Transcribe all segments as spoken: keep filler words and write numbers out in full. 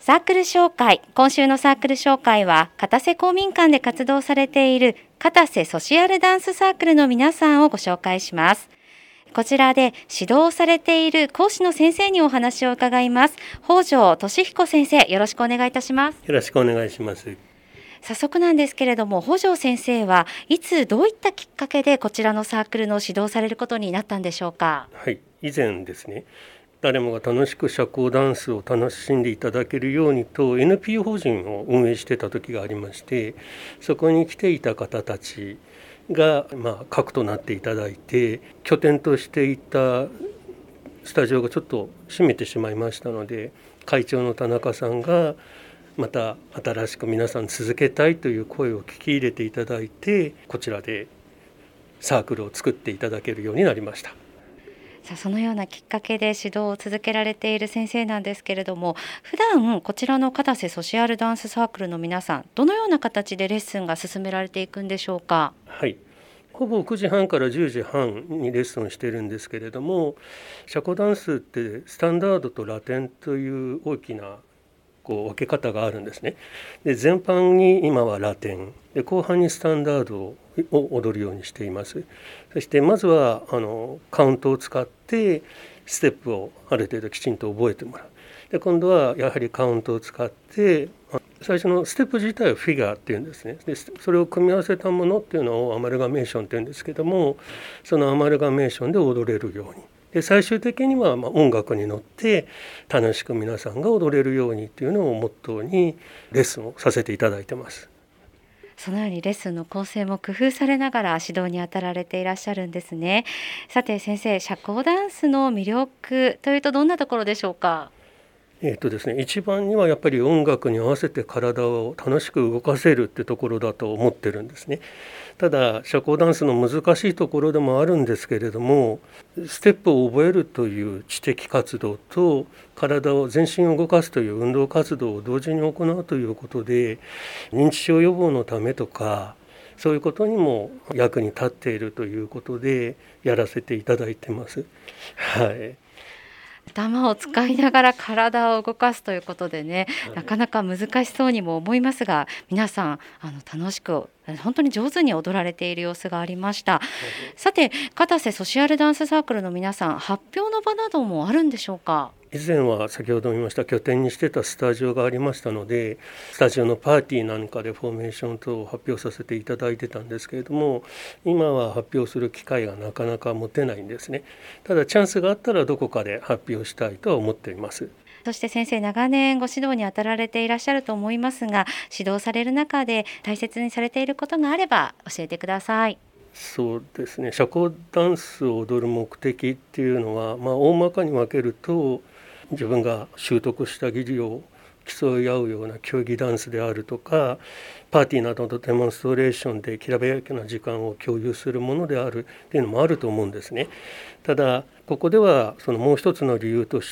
サークル紹介。今週のサークル紹介は片瀬公民館で活動されている片瀬ソシアルダンスサークルの皆さんをご紹介します。こちらで指導されている講師の先生にお話を伺います。北条俊彦先生、よろしくお願いいたします。 よろしくお願いします。 早速なんですけれども、北条先生はいつどういったきっかけでこちらのサークルの指導されることになったんでしょうか。 はい、以前ですね、誰もが楽しく社交ダンスを楽しんでいただけるようにと エヌピーオー 法人を運営してた時がありまして、そこに来ていた方たちが、まあ、核となっていただいて、拠点としていたスタジオがちょっと閉めてしまいましたので、会長の田中さんがまた新しく皆さん続けたいという声を聞き入れていただいて、こちらでサークルを作っていただけるようになりました。 さあ、そのようなきっかけで指導を続けられている先生なんですけれども、普段こちらの片瀬ソシアルダンスサークルの皆さん、どのような形でレッスンが進められていくんでしょうか。 はい、ほぼくじはんからじゅうじはんにレッスンしてるんですけれども、社交ダンスってスタンダードとラテンという大きなこう分け方があるんですね。で、前半に今はラテンで、後半にスタンダードを踊るようにしています。そしてまずはあのカウントを使ってステップをある程度きちんと覚えてもらう。で、今度はやはりカウントを使って最初のステップ自体をフィギュアっていうんですね。で、それを組み合わせたものっていうのをアマルガメーションっていうんですけども、そのアマルガメーションで踊れるように、で最終的にはまあ音楽に乗って楽しく皆さんが踊れるようにっていうのをモットーにレッスンをさせていただいてます。 そのようにレッスンの構成も工夫されながら指導に当たられていらっしゃるんですね。さて先生、社交ダンスの魅力というとどんなところでしょうか。 えーとですね、一番にはやっぱり音楽に合わせて体を楽しく動かせるってところだと思ってるんですね。ただ社交ダンスの難しいところでもあるんですけれども、ステップを覚えるという知的活動と体を全身を動かすという運動活動を同時に行うということで、認知症予防のためとかそういうことにも役に立っているということでやらせていただいてます。はい。 頭を使いながら体を動かすということでね、はい、なかなか難しそうにも思いますが、皆さんあの楽しく本当に上手に踊られている様子がありました。はい、さて片瀬ソシアルダンスサークルの皆さん、発表の場などもあるんでしょうか。 以前は先ほど言いました拠点にしてたスタジオがありましたので、スタジオのパーティーなんかでフォーメーション等を発表させていただいてたんですけれども、今は発表する機会がなかなか持てないんですね。ただチャンスがあったらどこかで発表したいとは思っています。 そして先生、長年ご指導に当たられていらっしゃると思いますが、指導される中で大切にされていることがあれば教えてください。 そうですね、社交ダンスを踊る目的っていうのは、まあ、大まかに分けると、自分が習得した技量を競い合うような競技ダンスであるとか、パーティーなどのデモンストレーションできらびやかな時間を共有するものであるっていうのもあると思うんですね。ただここではそのもう一つの理由として、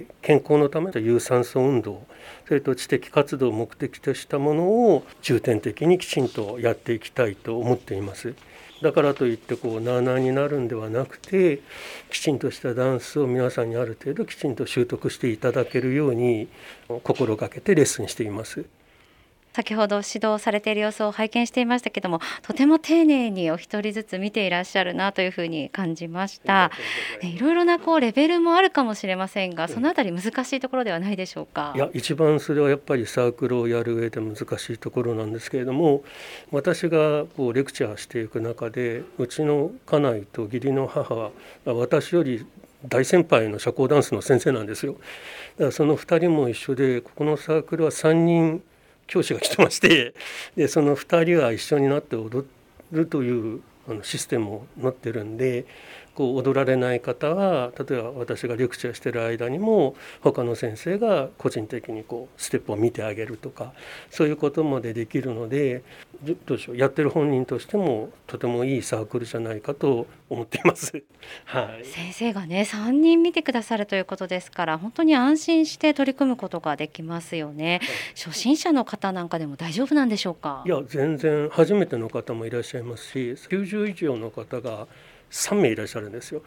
健康のための有酸素運動、それと知的活動を目的としたものを重点的にきちんとやっていきたいと思っています。だからといってこうなあなあになるんではなくて、きちんとしたダンスを皆さんにある程度きちんと習得していただけるように心がけてレッスンしています。 先ほど指導されている様子を拝見していましたけども、とても丁寧にお一人ずつ見ていらっしゃるなというふうに感じました。いろいろなこうレベルもあるかもしれませんが、そのあたり難しいところではないでしょうか。 いや、一番それはやっぱりサークルをやる上で難しいところなんですけれども、私がこうレクチャーしていく中で、うちの家内と義理の母は私より大先輩の社交ダンスの先生なんですよ。だからそのふたりも一緒で、ここのサークルはさんにん教師が来てまして、でそのふたりが一緒になって踊るというあのシステムを持ってるんで、こう踊られない方は、例えば私がレクチャーしてる間にも他の先生が個人的にこうステップを見てあげるとか、そういうことまでできるので、どうでしょう、やってる本人としてもとてもいいサークルじゃないかと思っています。はい、 先生がねさんにん見てくださるということですから、本当に安心して取り組むことができますよね。はい、初心者の方なんかでも大丈夫なんでしょうか。 いや、全然初めての方もいらっしゃいますし、きゅうじゅう以上の方がさんめいいらっしゃるんですよ。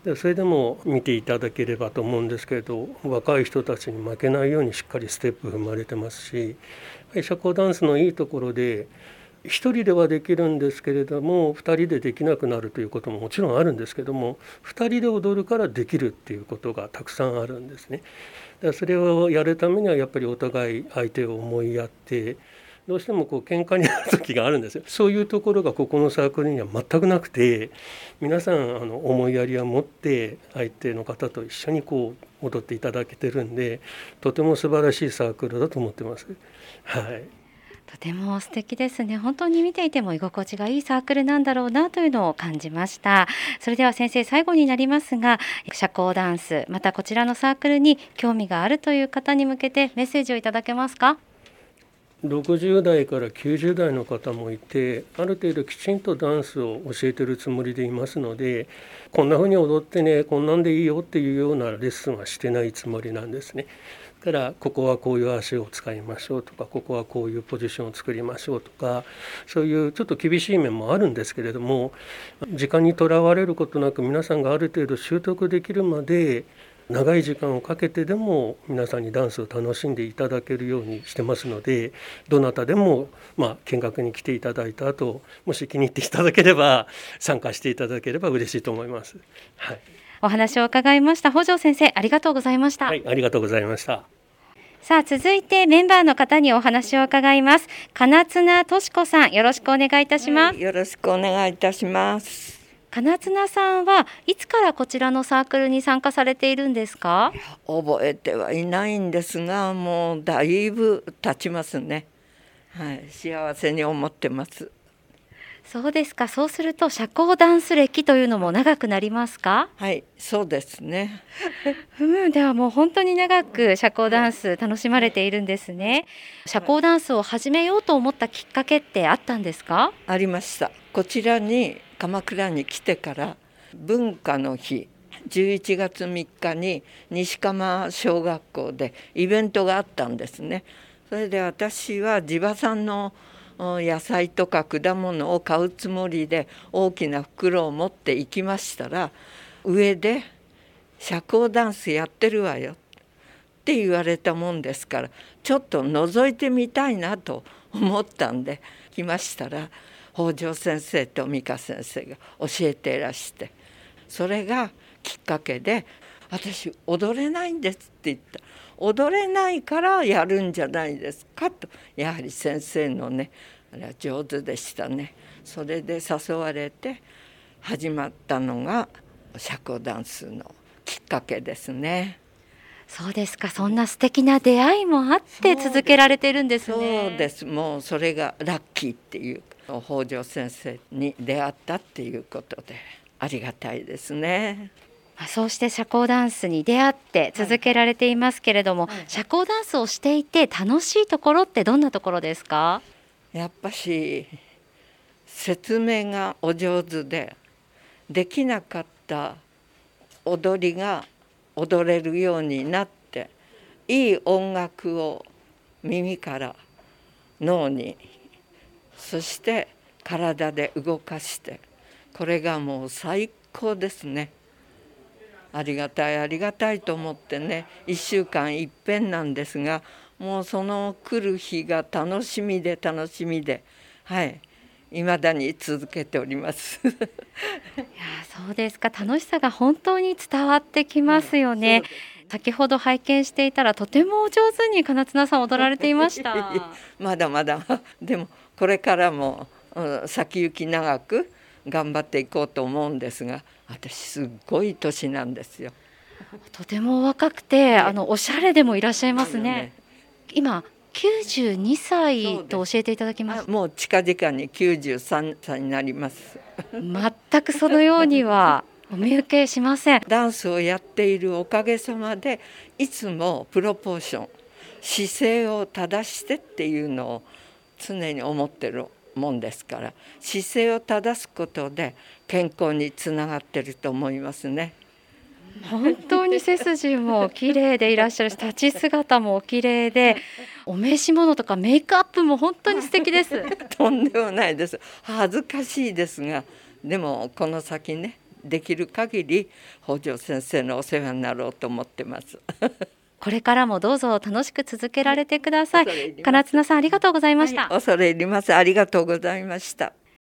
でそれでも見ていただければと思うんですけれど、若い人たちに負けないようにしっかりステップ踏まれてますし、社交ダンスのいいところで一人ではできるんですけれども二人でできなくなるということももちろんあるんですけども、二人で踊るからできるっていうことがたくさんあるんですね。だからそれをやるためにはやっぱりお互い相手を思いやって、どうしてもこう喧嘩になる時があるんですよ。そういうところがここのサークルには全くなくて、皆さんあの思いやりを持って相手の方と一緒にこう踊っていただけてるんで、とても素晴らしいサークルだと思ってます。はい。 とても素敵ですね。本当に見ていても居心地がいいサークルなんだろうなというのを感じました。それでは先生、最後になりますが、社交ダンスまたこちらのサークルに興味があるという方に向けてメッセージをいただけますか？ ろくじゅう代からきゅうじゅう代の方もいて、ある程度きちんとダンスを教えてるつもりでいますので、こんな風に踊ってね、こんなんでいいよっていうようなレッスンはしてないつもりなんですね。だからここはこういう足を使いましょうとか、ここはこういうポジションを作りましょうとか、そういうちょっと厳しい面もあるんですけれども、時間にとらわれることなく皆さんがある程度習得できるまで長い時間をかけてでも皆さんにダンスを楽しんでいただけるようにしてますので、どなたでもまあ見学に来ていただいた後、もし気に入っていただければ参加していただければ嬉しいと思います。はい、 お話を伺いました。北條先生、ありがとうございました。 はい、ありがとうございました。 さあ、続いてメンバーの方にお話を伺います。金綱敏子さん、よろしくお願いいたします。はい、 よろしくお願いいたします。 金綱さんはいつからこちらのサークルに参加されているんですか？ 覚えてはいないんですが、もうだいぶ経ちますね。はい、幸せに思ってます。 そうですか。そうすると社交ダンス歴というのも長くなりますか？ はい、そうですね。 うん、ではもう本当に長く社交ダンス楽しまれているんですね。社交ダンスを始めようと思ったきっかけってあったんですか？ ありました。こちらに鎌倉に来てから文化の日じゅういちがつみっかに西鎌小学校でイベントがあったんですね。それで私は地場産の野菜とか果物を買うつもりで大きな袋を持って行きましたら、上で社交ダンスやってるわよって言われたもんですから、ちょっと覗いてみたいなと思ったんで来ましたら、北条先生と美香先生が教えていらして、それがきっかけで、私踊れないんですって言った。踊れないからやるんじゃないですかと。やはり先生のね、あれは上手でしたね。それで誘われて始まったのが社交ダンスのきっかけですね。 そうですか。そんな素敵な出会いもあって続けられてるんですね。 そうです。もうそれがラッキーっていう、北条先生に出会ったっていうことでありがたいですね。 そうして社交ダンスに出会って続けられていますけれども、はいはい、社交ダンスをしていて楽しいところってどんなところですか？ やっぱし説明がお上手で、できなかった踊りが踊れるようになって、いい音楽を耳から脳に、そして体で動かして、これがもう最高ですね。ありがたいありがたいと思ってね、いっしゅうかんいっぺんなんですが、もうその来る日が楽しみで楽しみで、はい、未だに続けておりますいや、 そうですか。楽しさが本当に伝わってきますよね。先ほど拝見していたら、とても上手に金綱さん踊られていましたまだまだでもこれからも、うん、先行き長く頑張っていこうと思うんですが、私すっごい年なんですよ。 とても若くて、あのおしゃれでもいらっしゃいますね。今きゅうじゅうにさいと教えていただきました。 もう近々にきゅうじゅうさんさいになります全くそのようにはお見受けしません。 ダンスをやっているおかげさまで、いつもプロポーション、姿勢を正してっていうのを常に思ってるもんですから、姿勢を正すことで健康につながってると思いますね。 本当に背筋も綺麗でいらっしゃるし、立ち姿もお綺麗で、お召し物とかメイクアップも本当に素敵ですとんでもないです。恥ずかしいですが、でもこの先ね、 できる限り北条先生のお世話になろうと思ってますこれからもどうぞ楽しく続けられてください。唐綱さんありがとうございました。 はい、恐れ入ります。ありがとうございました。